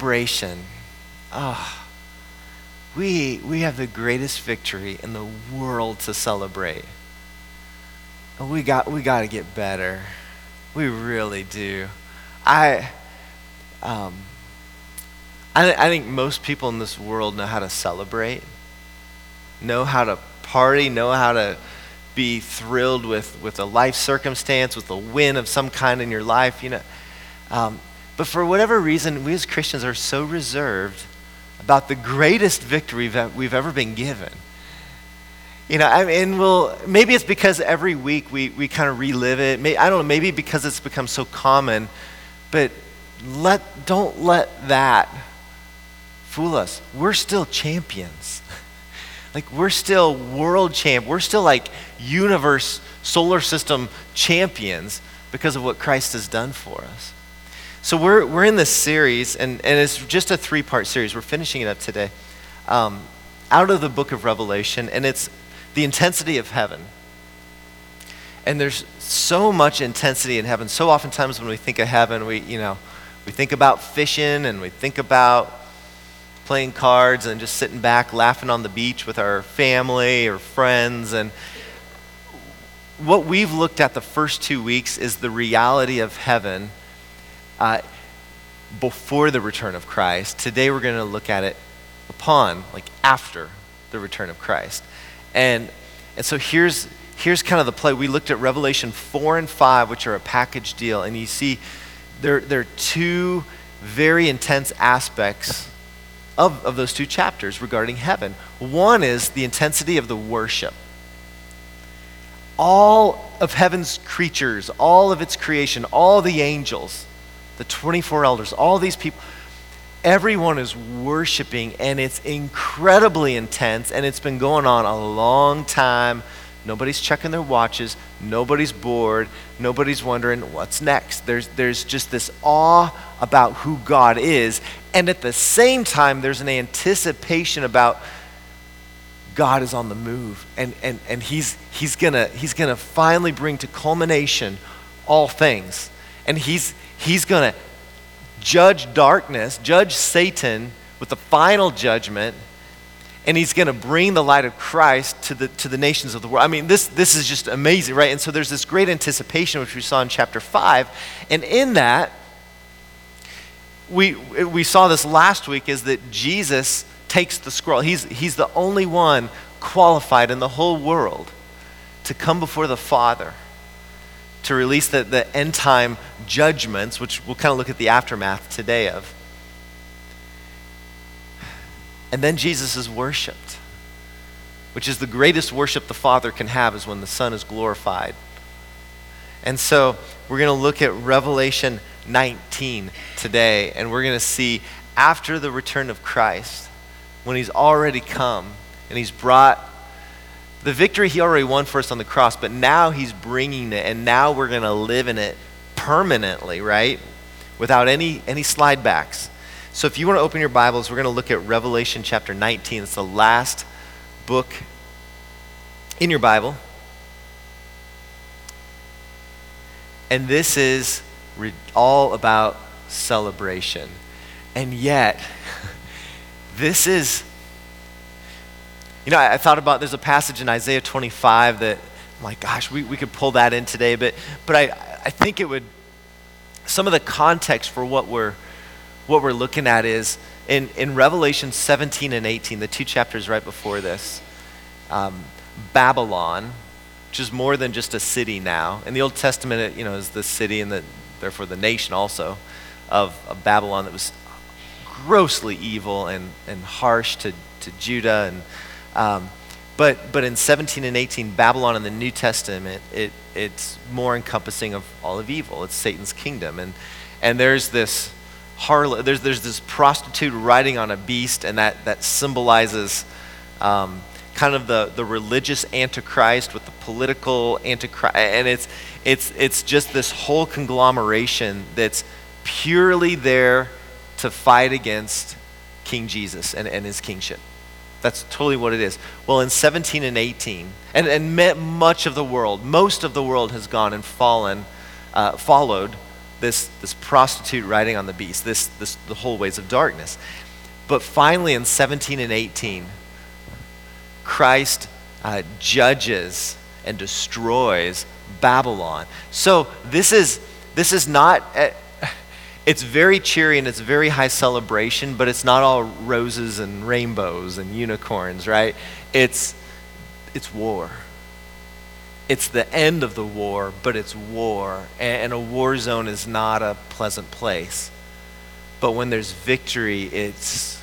celebration. We have the greatest victory in the world to celebrate. And we got to get better. We really do. I think most people in this world know how to celebrate, know how to party, know how to be thrilled with a life circumstance, with a win of some kind in your life, But for whatever reason, we as Christians are so reserved about the greatest victory that we've ever been given. Maybe it's because every week we kind of relive it. I don't know, maybe because it's become so common, but don't let that fool us. We're still champions. We're still world champ. We're still universe, solar system champions because of what Christ has done for us. So we're in this series, and it's just a 3-part series. We're finishing it up today, out of the book of Revelation, and it's the intensity of heaven. And there's so much intensity in heaven. So oftentimes when we think of heaven, we think about fishing, and we think about playing cards and just sitting back laughing on the beach with our family or friends. And what we've looked at the first 2 weeks is the reality of heaven before the return of Christ. Today we're going to look at it after the return of Christ. And so here's kind of the play. We looked at Revelation 4 and 5, which are a package deal, and you see there are two very intense aspects of those 2 chapters regarding heaven. One is the intensity of the worship. All of heaven's creatures, all of its creation, all the angels, the 24 elders, all these people, everyone is worshiping, and it's incredibly intense, and it's been going on a long time. Nobody's checking their watches. Nobody's bored. Nobody's wondering what's next. There's just this awe about who God is, and at the same time, there's an anticipation about God is on the move, and he's gonna finally bring to culmination all things, and he's gonna judge darkness, judge Satan with the final judgment, and he's going to bring the light of Christ to the nations of the world. I mean, this is just amazing, right? And so there's this great anticipation, which we saw in chapter 5, and in that, we saw this last week, is that Jesus takes the scroll. He's the only one qualified in the whole world to come before the Father to release the end time judgments, which we'll kind of look at the aftermath today of. And then Jesus is worshiped, which is the greatest worship the Father can have, is when the Son is glorified. And so we're going to look at Revelation 19 today, and we're going to see after the return of Christ, when he's already come and he's brought the victory he already won for us on the cross, but now he's bringing it, and now we're going to live in it permanently, right? Without any slide backs. So if you want to open your Bibles, we're going to look at Revelation chapter 19. It's the last book in your Bible. And this is all about celebration. And yet, this is, I thought about, there's a passage in Isaiah 25 that, I'm like, gosh, we could pull that in today, but I think it would, some of the context for what we're looking at is in Revelation 17 and 18, the 2 chapters right before this, Babylon, which is more than just a city now. In the Old Testament, is the city and therefore the nation also of Babylon that was grossly evil and harsh to Judah. But in 17 and 18, Babylon in the New Testament, it's more encompassing of all of evil. It's Satan's kingdom. And there's this harlot, there's this prostitute riding on a beast, and that symbolizes kind of the religious antichrist with the political antichrist, and it's just this whole conglomeration that's purely there to fight against King Jesus and his kingship. That's totally what it is. Well, in 17 and 18, and most of the world has gone and followed this prostitute riding on the beast, the whole ways of darkness. But finally in 17 and 18, Christ judges and destroys Babylon. So this is not, it's very cheery and it's very high celebration, but it's not all roses and rainbows and unicorns, right? It's war. It's the end of the war, but it's war. And a war zone is not a pleasant place. But when there's victory, it's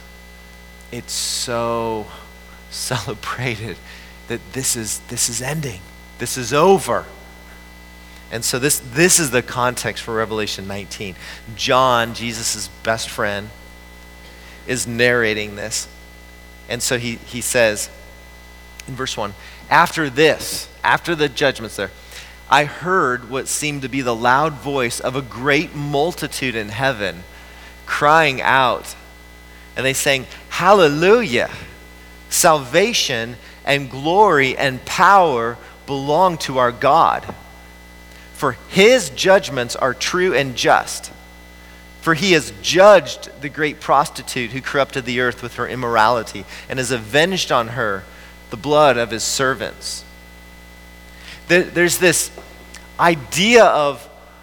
so celebrated that this is ending. This is over. And so this is the context for Revelation 19. John, Jesus' best friend, is narrating this. And so he says in verse 1, after the judgments there, I heard what seemed to be the loud voice of a great multitude in heaven crying out. And they sang, Hallelujah! Salvation and glory and power belong to our God. For his judgments are true and just. For he has judged the great prostitute who corrupted the earth with her immorality and has avenged on her the blood of his servants. There's this idea of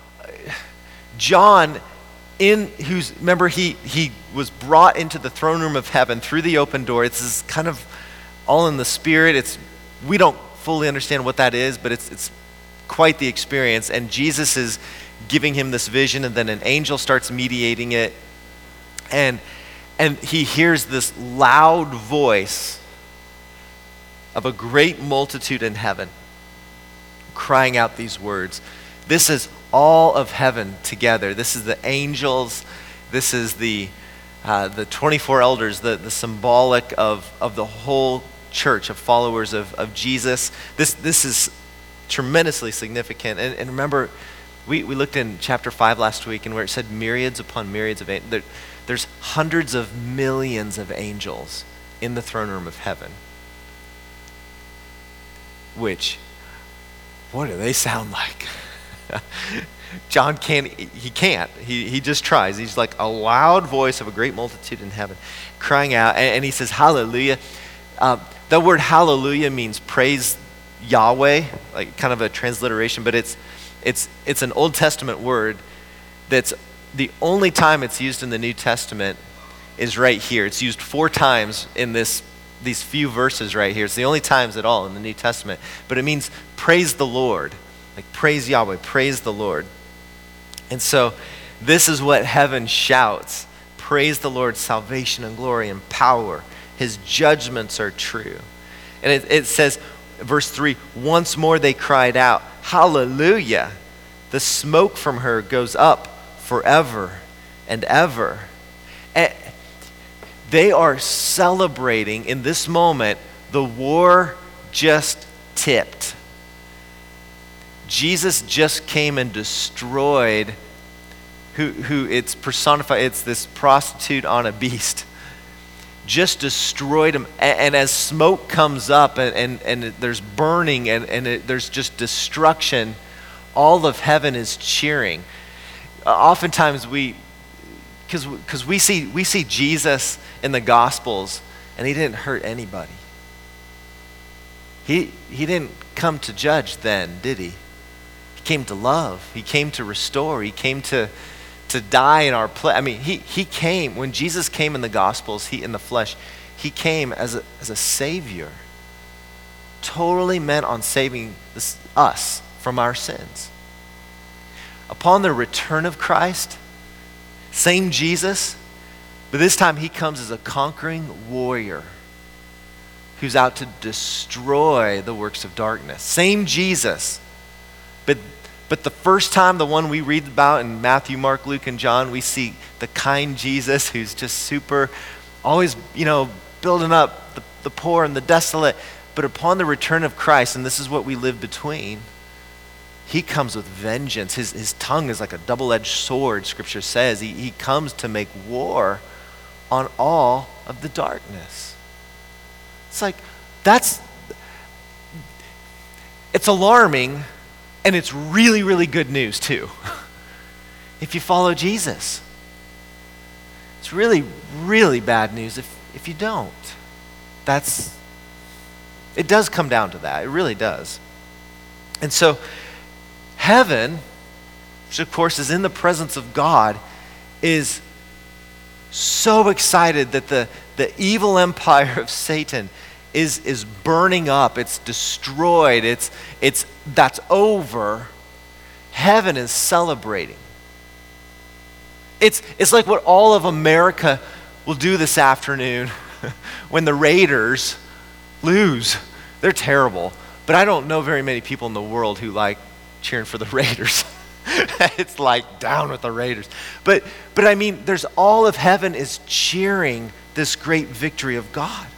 John remember he was brought into the throne room of heaven through the open door. It's this kind of all in the spirit. We don't fully understand what that is, but it's quite the experience. And Jesus is giving him this vision, and then an angel starts mediating it. And he hears this loud voice of a great multitude in heaven crying out these words. This is all of heaven together. This is the angels. This is the 24 elders, the symbolic of the whole church of followers of Jesus. This is tremendously significant. And remember, we looked in chapter 5 last week, and where it said myriads upon myriads of angels. There's hundreds of millions of angels in the throne room of heaven. What do they sound like? John can't. He just tries. He's like a loud voice of a great multitude in heaven crying out, and he says, Hallelujah. The word hallelujah means praise Yahweh, like kind of a transliteration, but it's an Old Testament word that's the only time it's used in the New Testament is right here. It's used 4 times in these few verses right here. It's the only times at all in the New Testament. But it means praise the Lord. Like praise Yahweh, praise the Lord. And so this is what heaven shouts. Praise the Lord, salvation and glory and power. His judgments are true. And it says, verse 3, once more they cried out, Hallelujah. The smoke from her goes up forever and ever. And they are celebrating in this moment. The war just tipped. Jesus just came and destroyed who it's personified. It's this prostitute on a beast. Just destroyed him. And as smoke comes up and there's burning and there's just destruction, all of heaven is cheering. Oftentimes because we see Jesus in the Gospels, and he didn't hurt anybody. He didn't come to judge then, did he? He came to love. He came to restore. He came to die in our place. I mean, he came, when Jesus came in the Gospels, he in the flesh, he came as a savior, totally meant on saving us from our sins. Upon the return of Christ, same Jesus, but this time he comes as a conquering warrior who's out to destroy the works of darkness. Same Jesus, but the first time, the one we read about in Matthew, Mark, Luke, and John, we see the kind Jesus who's just super, always, building up the poor and the desolate. But upon the return of Christ, and this is what we live between, he comes with vengeance. His tongue is like a double-edged sword, Scripture says. He comes to make war on all of the darkness. It's like, it's alarming, and it's really, really good news too. if you follow Jesus. It's really, really bad news if you don't. It does come down to that. It really does. And so heaven, which of course is in the presence of God, is so excited that the evil empire of Satan is burning up. It's destroyed. That's over. Heaven is celebrating. It's like what all of America will do this afternoon when the Raiders lose. They're terrible, but I don't know very many people in the world who like cheering for the Raiders. It's like down with the Raiders. But I mean, there's all of heaven is cheering this great victory of God.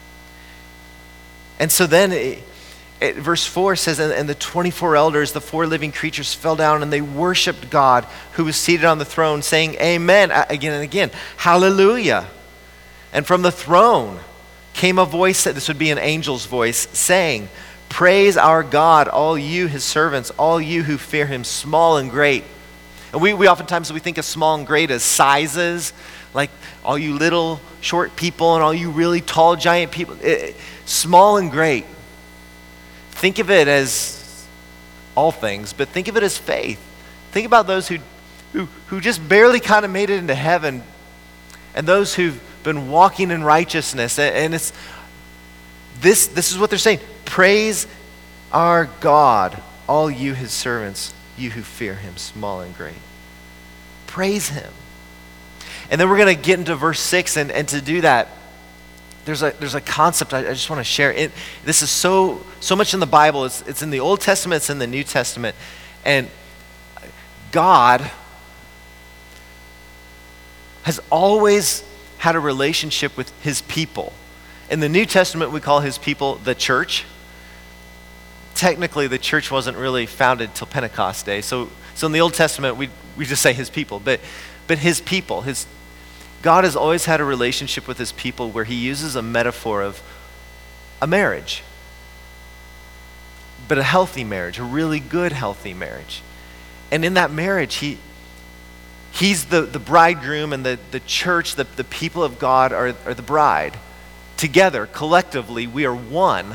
And so then verse 4 says, and the 24 elders, the 4 living creatures fell down and they worshiped God who was seated on the throne, saying, Amen, again and again, hallelujah. And from the throne came a voice, this would be an angel's voice, saying, Praise our God, all you his servants, all you who fear him, small and great. And we oftentimes we think of small and great as sizes, like all you little short people and all you really tall giant people. Small and great. Think of it as all things, but think of it as faith. Think about those who just barely kind of made it into heaven, and those who've been walking in righteousness. And it's this is what they're saying. Praise our God, all you his servants, you who fear him, small and great. Praise him. And then we're going to get into verse 6, and to do that, there's a concept I just want to share. This is so much in the Bible. It's in the Old Testament, it's in the New Testament. And God has always had a relationship with his people. In the New Testament, we call his people the church. Technically, the church wasn't really founded till Pentecost Day. So in the Old Testament, we just say his people. But his people, God has always had a relationship with his people where he uses a metaphor of a marriage. But a healthy marriage, a really good, healthy marriage. And in that marriage, he's the bridegroom, and the church, the people of God are the bride. Together, collectively, we are one.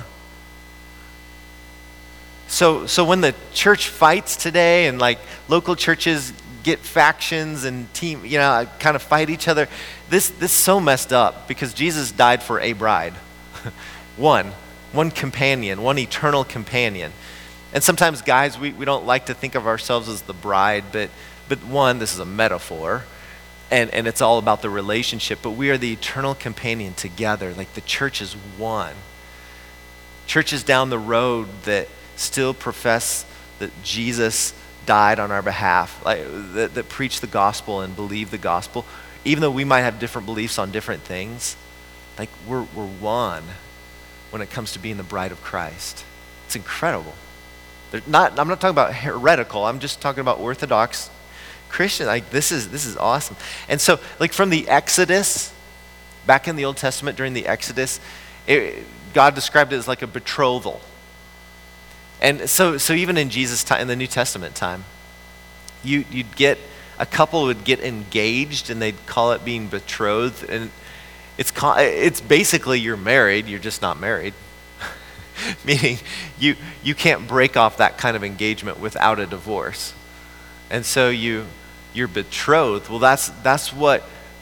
So when the church fights today, and like local churches get factions and kind of fight each other, this is so messed up, because Jesus died for a bride. one companion, one eternal companion. And sometimes, guys, we don't like to think of ourselves as the bride, but this is a metaphor, and it's all about the relationship, but we are the eternal companion together. Like the church is one. Churches down the road that still profess that Jesus died on our behalf, that preach the gospel and believe the gospel, even though we might have different beliefs on different things, like we're one when it comes to being the bride of Christ. It's incredible. I'm not talking about heretical, I'm just talking about Orthodox Christian. Like this is awesome. And so, like from the Exodus, back in the Old Testament during the Exodus, God described it as like a betrothal. And so even in Jesus' time, in the New Testament time, you'd get a couple would get engaged, and they'd call it being betrothed, and it's basically you're married, you're just not married. Meaning you can't break off that kind of engagement without a divorce. And so you're betrothed. Well, that's what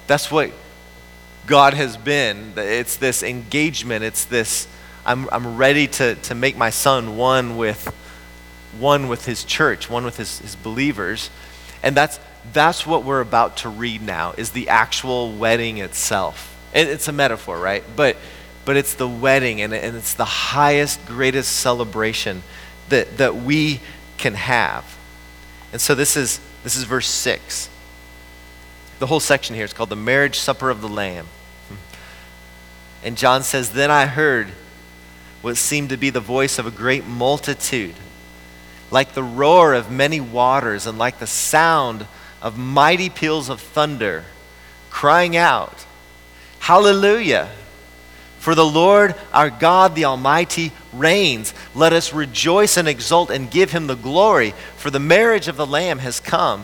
God has been. It's this engagement. It's this I'm ready to make my son one with his church, one with his believers. And that's what we're about to read now, is the actual wedding itself. And it's a metaphor, right? But it's the wedding, and it's the highest, greatest celebration that we can have. And so this is verse 6. The whole section here is called the marriage supper of the Lamb. And John says, Then I heard what seemed to be the voice of a great multitude, like the roar of many waters, and like the sound of mighty peals of thunder, crying out, Hallelujah! For the Lord our God, the Almighty, reigns. Let us rejoice and exult and give him the glory, for the marriage of the Lamb has come,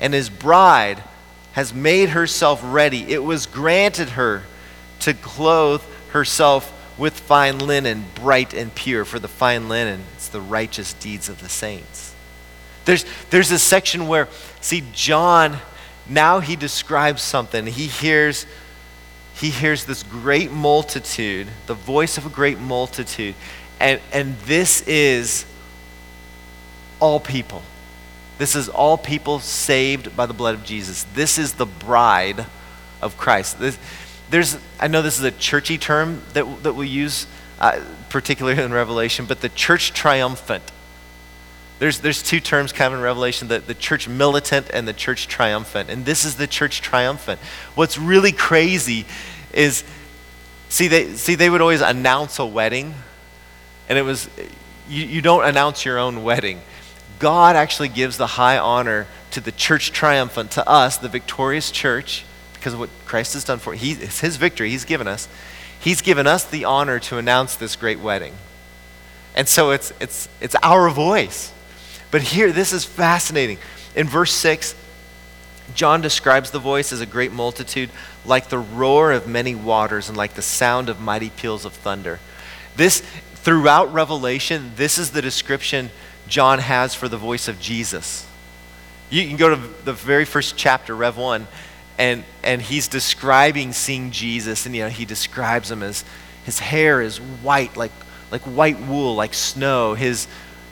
and his bride has made herself ready. It was granted her to clothe herself with fine linen, bright and pure. For the fine linen, it's the righteous deeds of the saints. There's a section where, see, John, now he describes something. He hears this great multitude, the voice of a great multitude. And this is all people. This is all people saved by the blood of Jesus. This is the bride of Christ. I know this is a churchy term that we use, particularly in Revelation, but the church triumphant. There's two terms kind of in Revelation, the church militant and the church triumphant. And this is the church triumphant. What's really crazy is, they would always announce a wedding, and it was, you don't announce your own wedding. God actually gives the high honor to the church triumphant, to us, the victorious church, because of what Christ has done for us. It's his victory he's given us. He's given us the honor to announce this great wedding. And so it's our voice. But here, this is fascinating. In verse 6, John describes the voice as a great multitude, like the roar of many waters and like the sound of mighty peals of thunder. This, throughout Revelation, this is the description John has for the voice of Jesus. You can go to the very first chapter, Rev 1, and he's describing seeing Jesus, and he describes him as, his hair is white, like white wool, like snow. His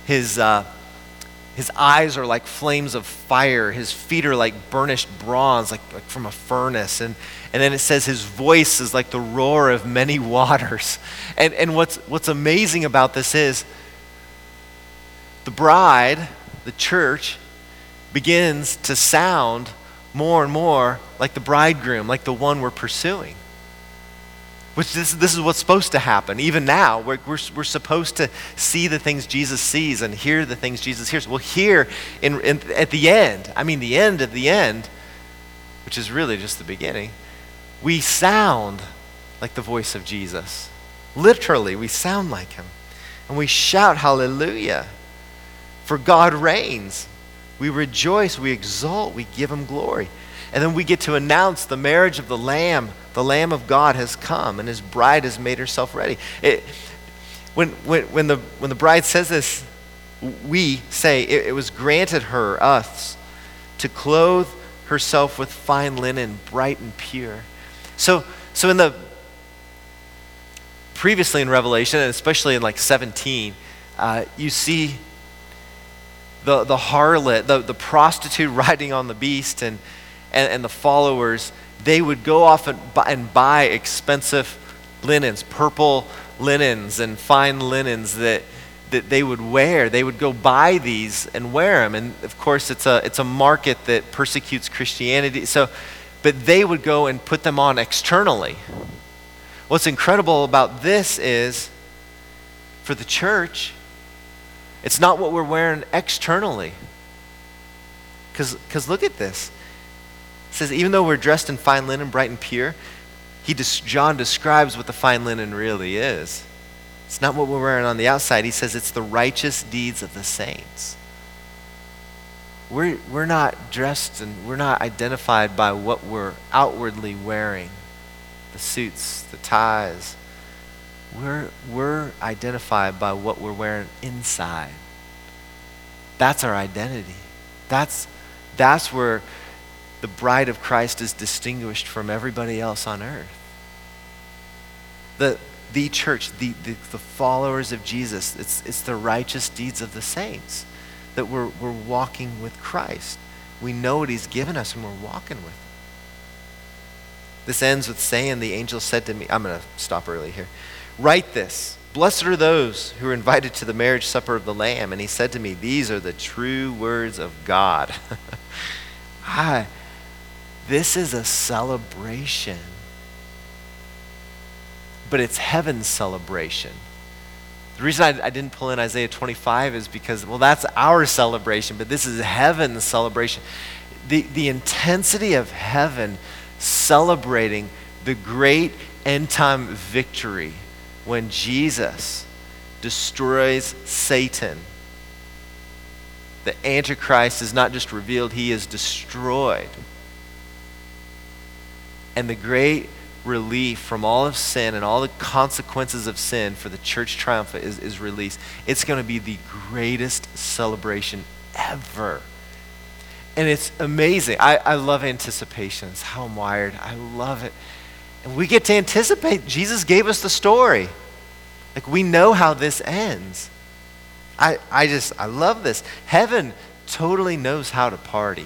eyes are like flames of fire. His feet are like burnished bronze, like from a furnace. And then it says his voice is like the roar of many waters. And what's amazing about this is the bride, the church, begins to sound more and more like the bridegroom, like the one we're pursuing. Which this is what's supposed to happen. Even now, we're supposed to see the things Jesus sees and hear the things Jesus hears. Well, here at the end, the end of the end, which is really just the beginning, we sound like the voice of Jesus. Literally, we sound like him. And we shout hallelujah. For God reigns. We rejoice, we exult, we give him glory. And then we get to announce the marriage of the Lamb. The Lamb of God has come, and his bride has made herself ready. When the bride says this, we say it was granted her, us, to clothe herself with fine linen, bright and pure. So in the previously in Revelation, and especially in 17, you see the harlot, the prostitute riding on the beast, and the followers. They would go off and buy expensive linens, purple linens and fine linens that they would wear. They would go buy these and wear them. And of course, it's a market that persecutes Christianity. But they would go and put them on externally. What's incredible about this is, for the church, it's not what we're wearing externally. Because look at this. It says, even though we're dressed in fine linen, bright and pure, John describes what the fine linen really is. It's not what we're wearing on the outside. He says it's the righteous deeds of the saints. We're not dressed and we're not identified by what we're outwardly wearing, the suits, the ties. We're identified by what we're wearing inside. That's our identity. That's where the bride of Christ is distinguished from everybody else on earth. The church, the followers of Jesus, it's the righteous deeds of the saints that we're walking with Christ. We know what he's given us and we're walking with him. This ends with saying, the angel said to me, I'm going to stop early here. Write this. Blessed are those who are invited to the marriage supper of the Lamb. And he said to me, these are the true words of God. This is a celebration, but it's heaven's celebration. The reason I didn't pull in Isaiah 25 is because, that's our celebration, but this is heaven's celebration. The intensity of heaven celebrating the great end-time victory when Jesus destroys Satan The Antichrist is not just revealed, he is destroyed. And the great relief from all of sin and all the consequences of sin for the church triumphant is released. It's going to be the greatest celebration ever. And it's amazing. I love anticipation. It's how I'm wired. I love it. And we get to anticipate. Jesus gave us the story. Like, we know how this ends. I love this. Heaven totally knows how to party.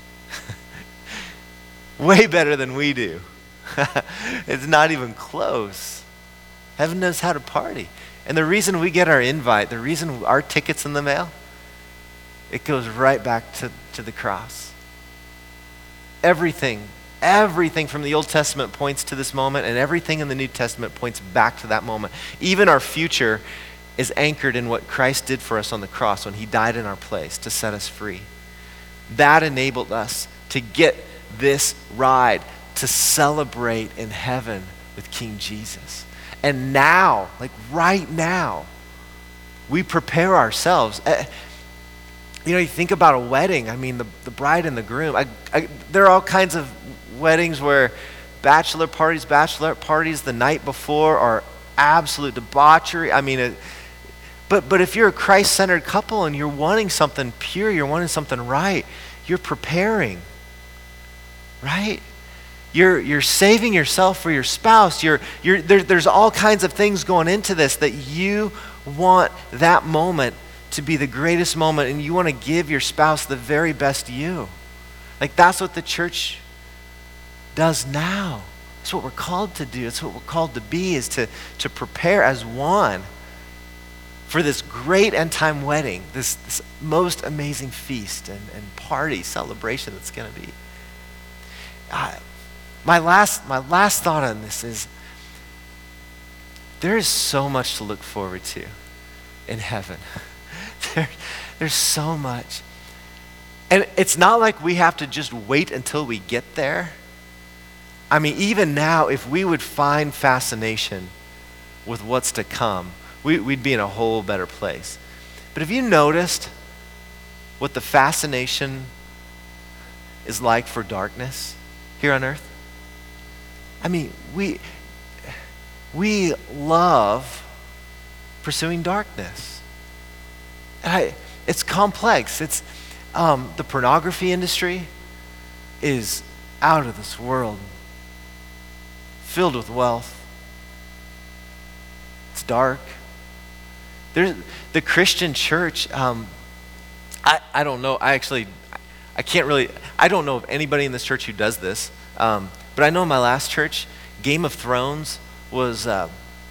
Way better than we do. It's not even close. Heaven knows how to party. And the reason we get our invite, the reason our ticket's in the mail, it goes right back to the cross. Everything from the Old Testament points to this moment, and everything in the New Testament points back to that moment. Even our future is anchored in what Christ did for us on the cross when he died in our place to set us free. That enabled us to get this ride, to celebrate in heaven with King Jesus. And now, like right now, we prepare ourselves. You think about a wedding. I mean, the bride and the groom. There are all kinds of weddings where bachelorette parties the night before are absolute debauchery. I mean, but if you're a Christ-centered couple and you're wanting something pure, you're wanting something right, you're preparing, right? You're saving yourself for your spouse. There's all kinds of things going into this that you want that moment to be the greatest moment, and you want to give your spouse the very best you. Like, that's what the church does now. That's what we're called to do. That's what we're called to be, is to prepare as one for this great end time wedding, this most amazing feast and party celebration that's going to be. My last thought on this is, there is so much to look forward to in heaven. There's so much. And it's not like we have to just wait until we get there. I mean, even now, if we would find fascination with what's to come, we'd be in a whole better place. But have you noticed what the fascination is like for darkness here on earth? I mean, we love pursuing darkness. It's complex. It's the pornography industry is out of this world, filled with wealth. It's dark. There's the Christian church. I don't know. I don't know of anybody in this church who does this. But I know in my last church, Game of Thrones was the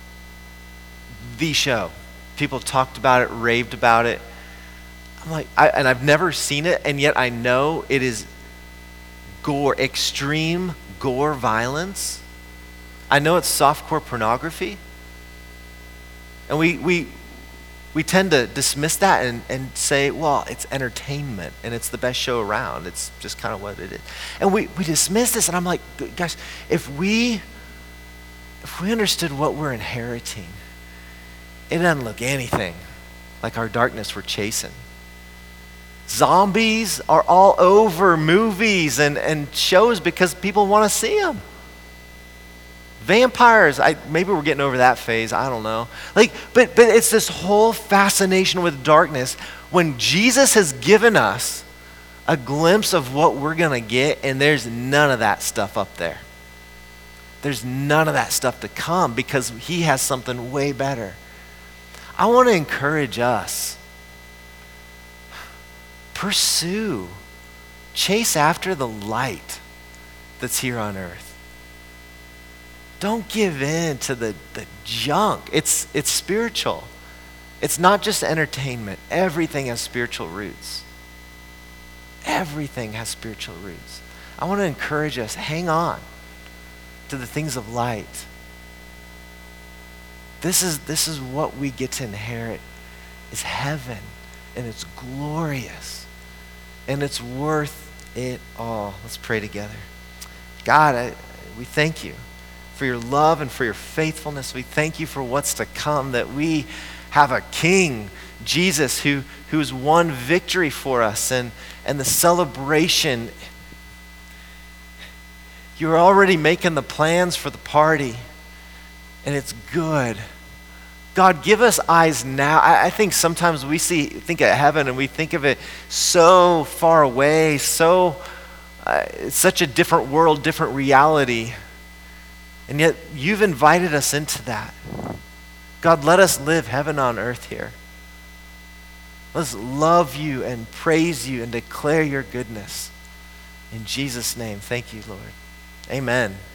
show. People talked about it, raved about it. I'm like, and I've never seen it, and yet I know it is gore, extreme gore violence. I know it's softcore pornography. And we tend to dismiss that and say, well, it's entertainment and it's the best show around. It's just kind of what it is. And we dismiss this, and I'm like, gosh, if we understood what we're inheriting, it doesn't look anything like our darkness we're chasing. Zombies are all over movies and shows because people want to see them. Vampires, maybe we're getting over that phase, I don't know. But it's this whole fascination with darkness when Jesus has given us a glimpse of what we're going to get, and there's none of that stuff up there. There's none of that stuff to come because he has something way better. I want to encourage us. Pursue, chase after the light that's here on earth. Don't give in to the junk. It's spiritual. It's not just entertainment. Everything has spiritual roots. Everything has spiritual roots. I want to encourage us, hang on to the things of light. This is what we get to inherit, is heaven, and it's glorious, and it's worth it all. Let's pray together. God, we thank you for your love and for your faithfulness. We thank you for what's to come, that we have a King, Jesus who's won victory for us, and the celebration. You're already making the plans for the party, and it's good. God, give us eyes now. I think sometimes we think of heaven and we think of it so far away, it's such a different world, different reality. And yet you've invited us into that. God, let us live heaven on earth here. Let's love you and praise you and declare your goodness. In Jesus' name, thank you, Lord. Amen.